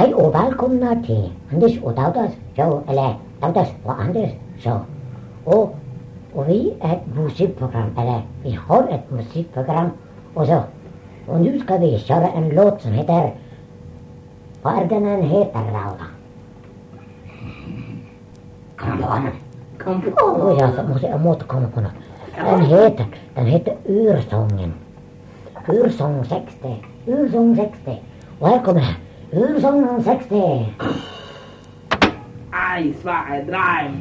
Hej och välkomna till Anders och Dautas show, eller Dautas och Anders show. Och vi är ett musikprogram, eller vi har ett musikprogram och nu ska vi köra en låt som heter, vad är den heter, Laura? Kom på. Jag måste komma på något. Den heter Ursången. Ursång 60. Ursång 60. Och här kommer det. Ursång 60. Aj, svär, drej.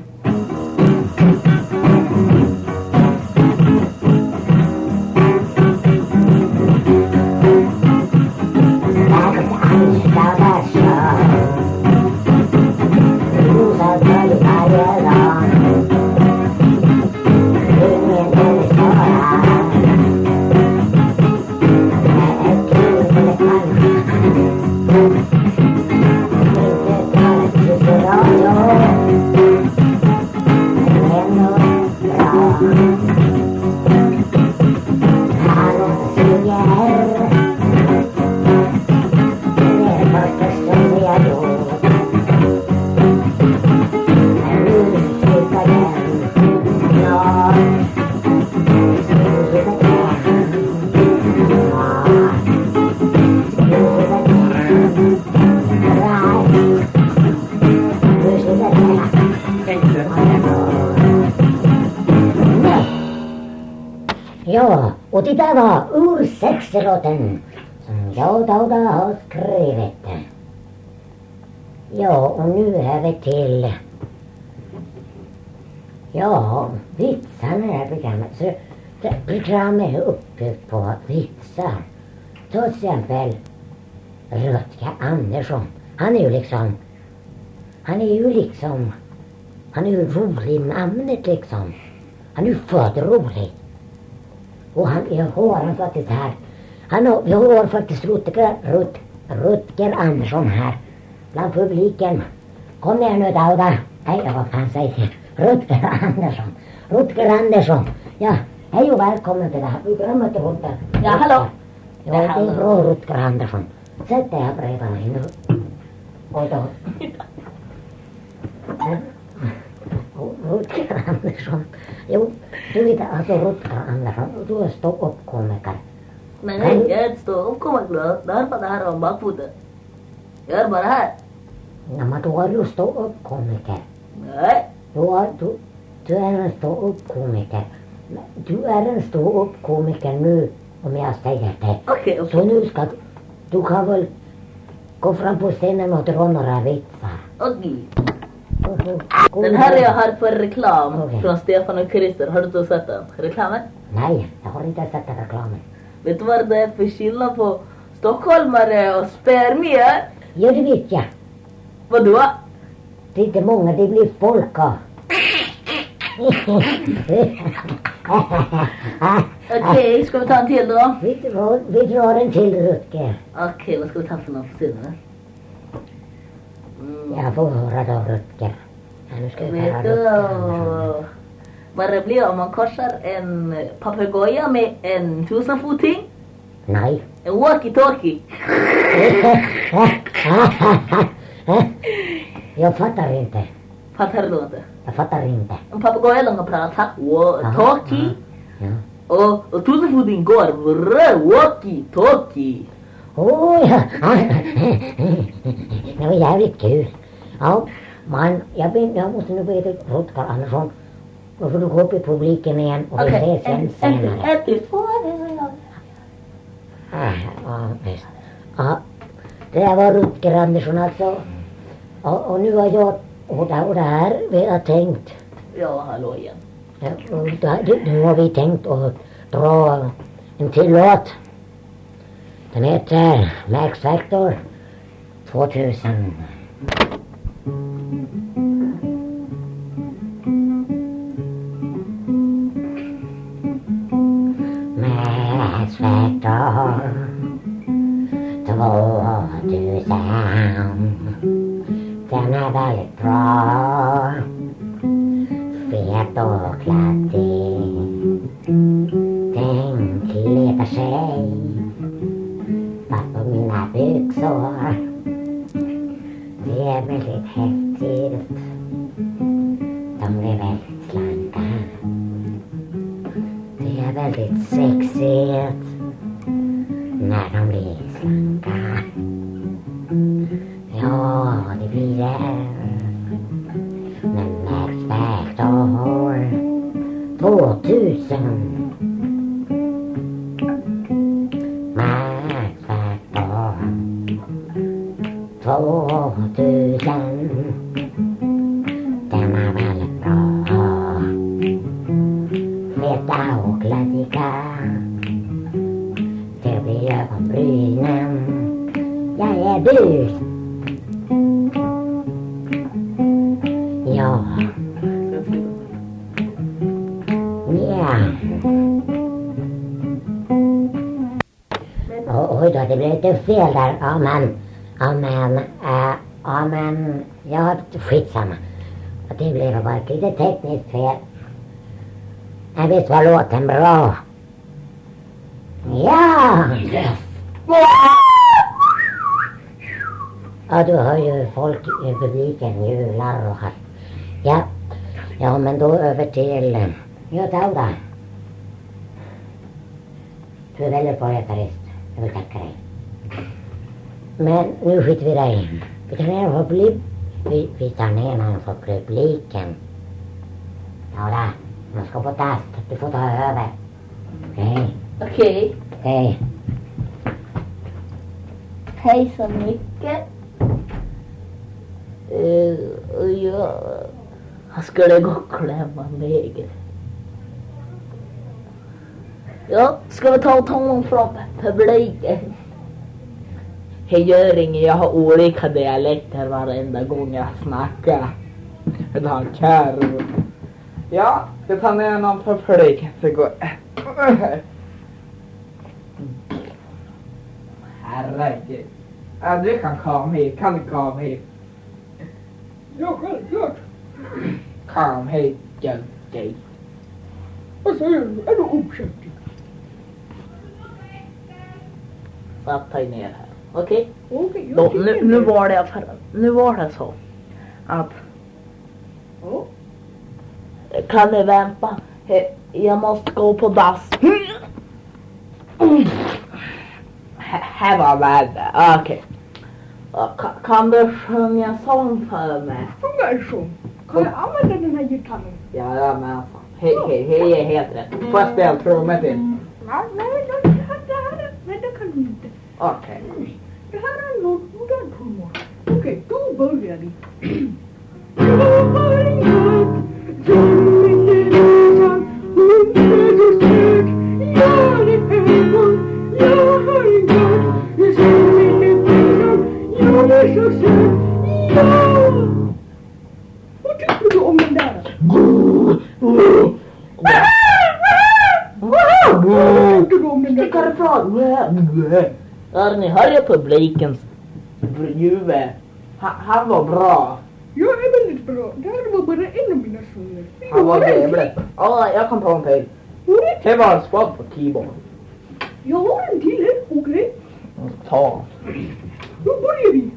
Ja, och det där var ur 60-låten som jag Dauda har skrivit. Ja, och nu är vi till vitsar i det här programmet. Så programmet är uppbyggt på vitsar. Till exempel Rutger Andersson. Han är ju rolig i namnet liksom. Han är ju född rolig. Och jag har faktiskt här. Jag har faktiskt Rutger Andersson här bland publiken. Kom ner nu, Dauda. Hej, vad fan säger Rutger Andersson. Ja, hej och välkommen till det här programmet. Ja, hallå. Ja, det är bra, Rutger Andersson. Sätt dig här bredvid mig nu. Och då. Rutger Andersson. Jo, du vet alltså Rutger Andersson. Du är stå-upp-komiker. Nej, jag är ett stå-upp-komiker. Därför det här om bakfoten. Jag är bara här. Ja, men du är ju stå-upp-komiker. Nej. Du är en stå-upp-komiker. Du är en stå-upp-komiker nu, om jag säger det. Okej. Så nu ska du kan väl gå fram på scenen och dra några vitsar. Okej. Den här jag har för reklam från Stefan och Christer. Har du inte sett den? Reklamen? Nej, jag har inte sett den reklamen. Vet du vad det är för skillnad på stockholmare och spermier? Ja, det vet jag. Vadå? Det är inte många, det blir folka. Okej, ska vi ta en till då? Vi drar en till, Rutger. Okej, vad ska vi ta för någon på sidan? Jag får höra då, Rutger. Ja, nu ska vi Vet du vad det blir om man korsar en papegoja med en tusenfoting? Nej. En walkie-talkie. Jag fattar inte. Fattar du inte? Jag fattar inte. En papegoja de kan prata walkie-talkie. Ja. Och tusenfoting går walkie-talkie. Ja. Det var jävligt kul. Ja, man, jag måste nu veta Rutger Andersson. Då får du gå upp i publiken igen och vi ses sen senare. Ja, det där var Rutger Andersson alltså. Och nu har jag och det här vi har tänkt. Ja, hallå igen. Nu har vi tänkt att dra en till låt. Den heter Max Factor 2000. Max Factor 2000. Den är väldigt bra. Fet och kladdig. Den kletar sig fast på mina byxor. är väldigt häftigt. De blir väldigt slanka. Det är väldigt sexigt när de blir slanka. Ja, det blir det. Men märksvägt år 2000. Märksvägt år 2000. Den är väldigt bra. Feta och glädjiga. Det blir ögonbrynen. Jag är bus. Ja. Ja. Oj då, det blev lite fel där. Amen. Ja, skitsamma. Det blev bara lite tekniskt fel. Men visst var låten bra. Ja! Ja, du hör ju folk i publiken jular och har. Ja, men då över till Dauda. Du är väldigt bra gitarrist. Jag vill tacka dig. Men nu skiter vi dig. Vi tar ner någon för publiken. Dauda, man ska på tast. Du får ta över. Okej. Hej så mycket. Jag skulle gå och klämma mig. Ja, ska vi ta tonen från publiken? Det gör inget, jag har olika dialekter varenda gång jag snackar. Vill ha en kärv. Ja, jag tar ner någon för publiken så går. Herregud. Ja, du kan komma hit. Kan du komma hit? Ja, självklart. Kom hit, Jönke. Vad säger du? Är du okänslig? Så ta ner här. Okej? Okej, Då, nu var det så att Ja. kan ni vänta? Jag måste gå på dass. Här var värde. Okej. Kan du sjunga sång för mig? Sjunga en sång. Kan jag använda den här gitarren? Ja, men alltså. Hej är helt rätt. Får jag spela trummor till? Nej, det kan du inte. Okej. Det här är något modern trummor. Okej, då börjar vi. Vad tycker du om den där? Vad tycker du om den där? Stickar ifrån. Ni hör ju publikens ljud. Han var bra. Jag är väldigt bra. Det här var bara en av mina sånger. Han var trevlig. Ja, jag kan ta en till. Det var en spot på keyboard. Jag har en till här, okej? Ta. Då börjar vi.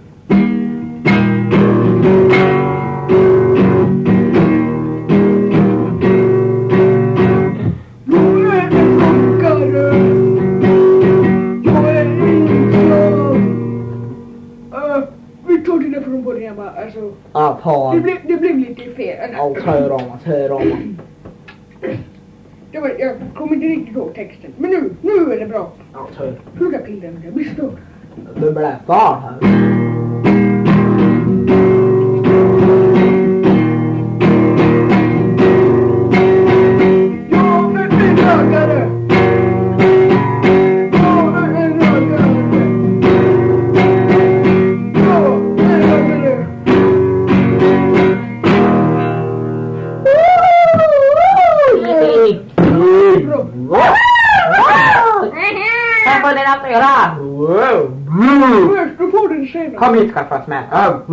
Vi tar det där från början bara, alltså. Ja, ta. Det blev lite fel. Ja, hör om. Jag kommer inte riktigt ihåg texten. Men nu är det bra. Ja, hör. Plugga till den där, visst då? Du blev far här. Jag är en ragare. Här får den att göra. Du får den senare. Kom hit ska få smäll.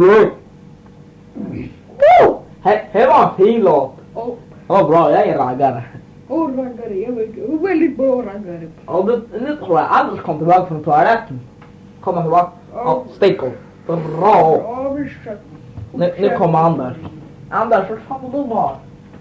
Här var en fin låt. Det var bra, jag är raggare. Raggare, jag vet. Väldigt bra raggare. Och nu tror jag Anders kom tillbaka från toaletten. Kommer tillbaka. Ja, stick upp. Bra! Ja, visst. Nu kommer Anders. Anders, hur fan har du varit?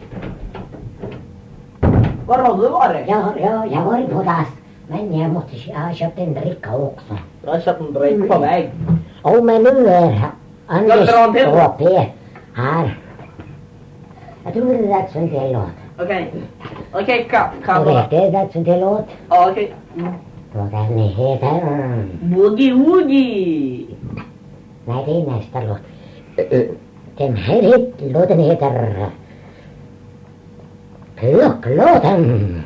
Var har du varit? Jag har varit på dass. Men jag har köpt en dricka också. Jag har köpt en dryck på väg. Men nu är Anders Jag drar till. och P här. Jag tror det är dags för en till låt. Okej, kan du? Det är dags för en till låt. Ja, okej. Och den heter... Woogie Woogie! Nej, det är nästa låt. Den här låten heter... Klocklåten.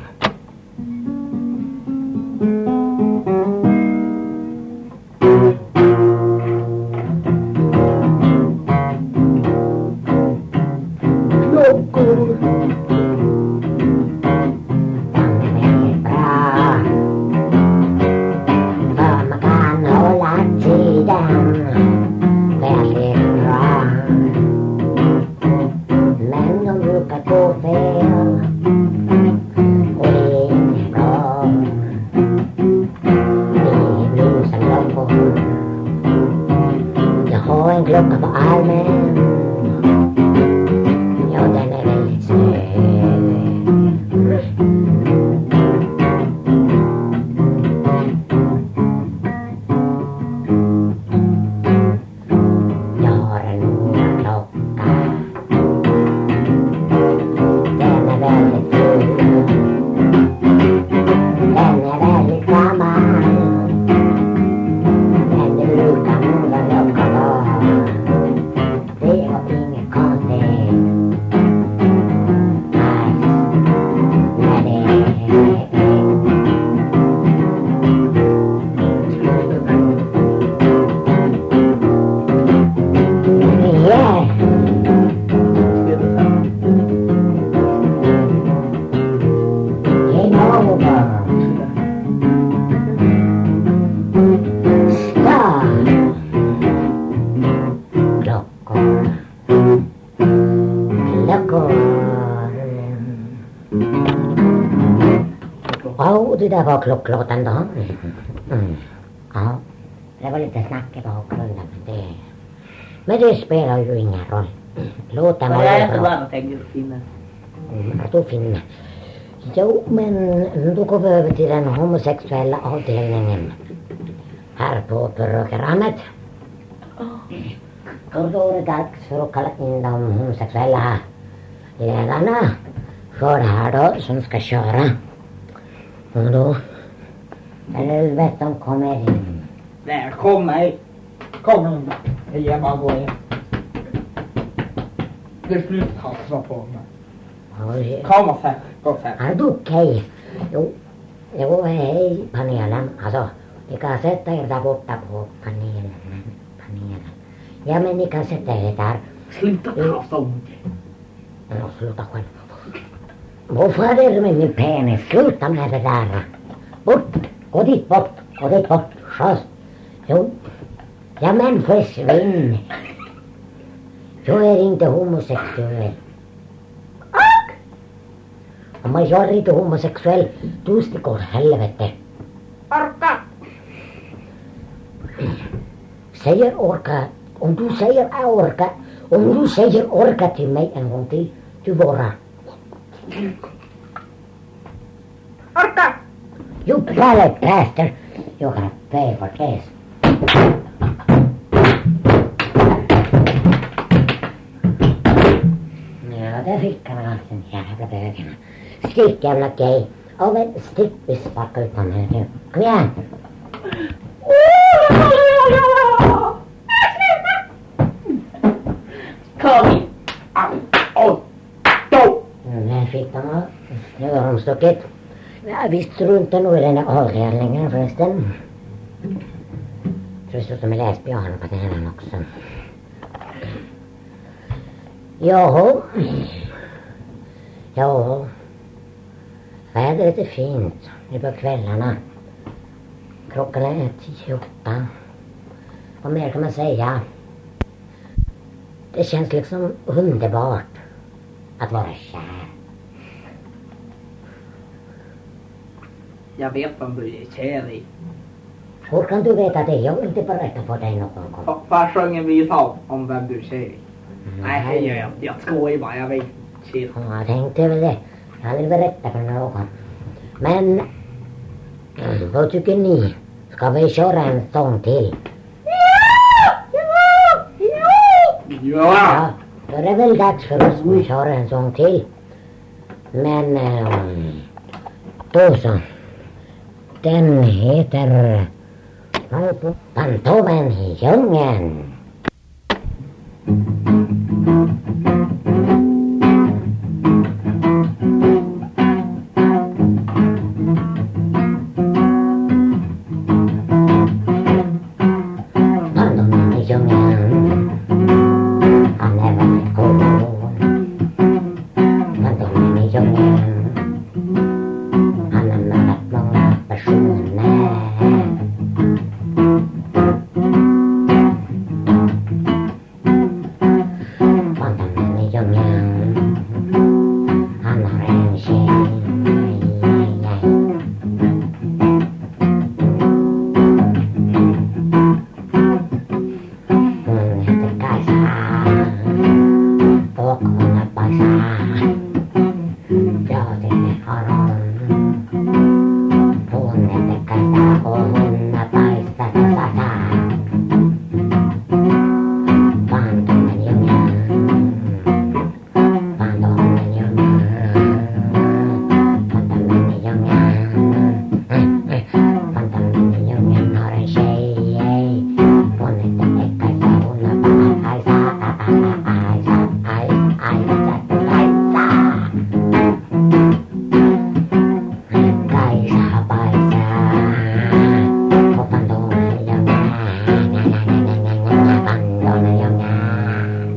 Klockor! Den är väldigt bra. För man kan hålla tiden väldigt bra. Men de brukar gå fel. Och det är inte bra. Det blir som klockor. Jag har en klocka på armen. Ja, den är väldigt snygg. Jag har en klocka. Den är väldigt ful. Den är väldigt gammal. Men det brukar nog en klocka vara. Det var inget konstigt. Nej, det yeah. Game over. Stop. Klockor. Klockor. Ja, det där var klocklåten då. Ja, det var lite snack i bakgrunden. Men det spelar ju ingen roll. Låten var ju bra. Vad tänker du finna? Då finner. Jo, men då går vi över till den homosexuella avdelningen här på programmet. Och då är det dags för att kalla in de homosexuella ledarna för det här då som ska köra. Och då är det bäst de kommer in. Välkommen! Kom in! Jag ger bara gå in. Det slutar hassa på mig. Oj. Kom och sätt. Gå och sätt. Ja, du okej. Jo, hej panelen. Alltså, ni kan sätta er där borta på panelen. Ja, men ni kan sätta er där. Sluta prata om det. Ja, sluta själv. Varför är det med min penis? Sluta med det där. Bort. Gå dit bort. Sköt. Jo. Ja, men försvinn. Jag är inte homosexuell. Om jag är inte homosexuell, du sticker åt helvete. Orka! Säger orka. Om du säger orka till mig en gång till, du våra. Orka! You ballad bastard. You're gonna pay for this. Ja, där fick han alltså en jävla bögarna. Stick jävla gay. Ja, men stick vi sparkar ut honom här nu. Kom igen. Kom in! Där fick de av. Nu har de stuckit. Ja, vi struntar nog i den där avdelningen förresten. Jag tror att de är lesbianer på den här också. Ja. Vädret är fint nu på kvällarna. Klockan är 10:08. Vad mer kan man säga? Det känns liksom underbart att vara kär. Jag vet vem du är kär i. Hur kan du veta det? Jag vill inte berätta för dig någon gång. Fast sjöng en visa om vem du ser. Nej, hej, jag skojar bara, jag vet. Chill. Ja, jag tänkte väl det. Jag vill berätta för någon. Men, vad tycker ni? Ska vi köra en sång till? Ja, då är det väl dags för oss att köra en sång till. Men, då så. Den heter Fantomen i djungeln. Fantomen i djungeln, han är väldigt cool. Fantomen i djungeln, han har mördat många personer. Fantomen i djungeln, han har en tjej. Hon heter Kajsa och hon är bajsa. Ja, det har hon. Hon heter Kajsa och hon är bajsa. Fantomen i djungeln. Fantomen i djungeln. Fantomen i djungeln. Fantomen i djungeln har en tjej. Hon heter Kajsa, hon är bajsa. Kajsa bajsa. Och Fantomen i djungeln. Fantomen i djungeln.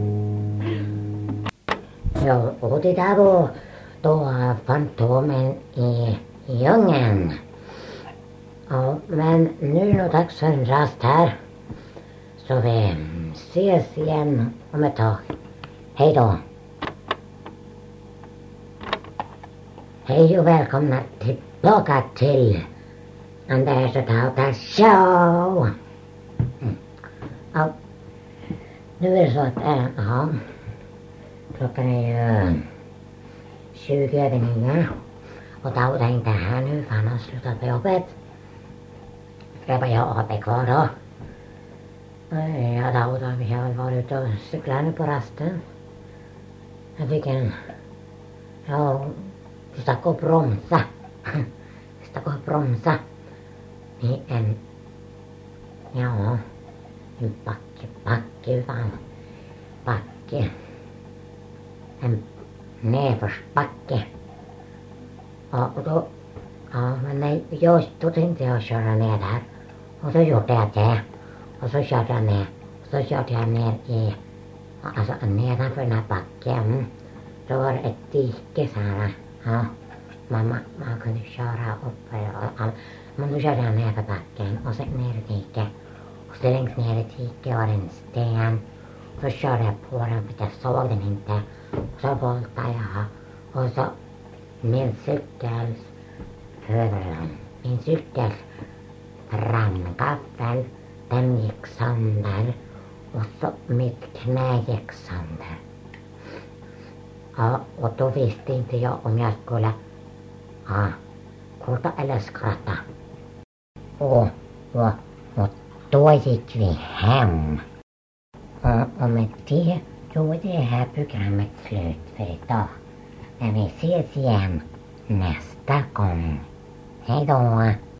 Ja, och det där var då Fantomen i djungeln. Ja, men nu är det dags för en rast här. Så vi ses igen om ett tag. Hej då. Hej och välkomna tillbaka till Anders och Tautas show. Ja, nu är det så att ja, klockan är ju 20:09 och Tauta är inte här nu för han har slutat på jobbet. Det är bara jag och Abbe kvar då. Ja, Tauta, vi har väl varit ute och cyklat nu på rasten. Jag fick ja, vi stack upp bromsa. Vi stack upp bromsa i en backe. En nedförsbacke. Ja, och då, ja, men nej, då tänkte jag köra ner där. Och så gjorde jag det. Och så körde jag ner. Och så körde jag ner i, alltså nedanför den här backen. Då var det ett dike så här. Ja, man kunde köra upp. Men då körde jag ner för backen och så ner i diket. Och så längst ner i diket var det en sten. Så körde jag på den för jag såg den inte. Och så voltade jag. Och så min cykels framgaffel, den gick sönder. Och så mitt knä gick sönder. Ja, och då visste inte jag om jag skulle korta eller skratta. Och då gick vi hem. Och med det då är det här programmet slut för idag. Men vi ses igen nästa gång. Hej då!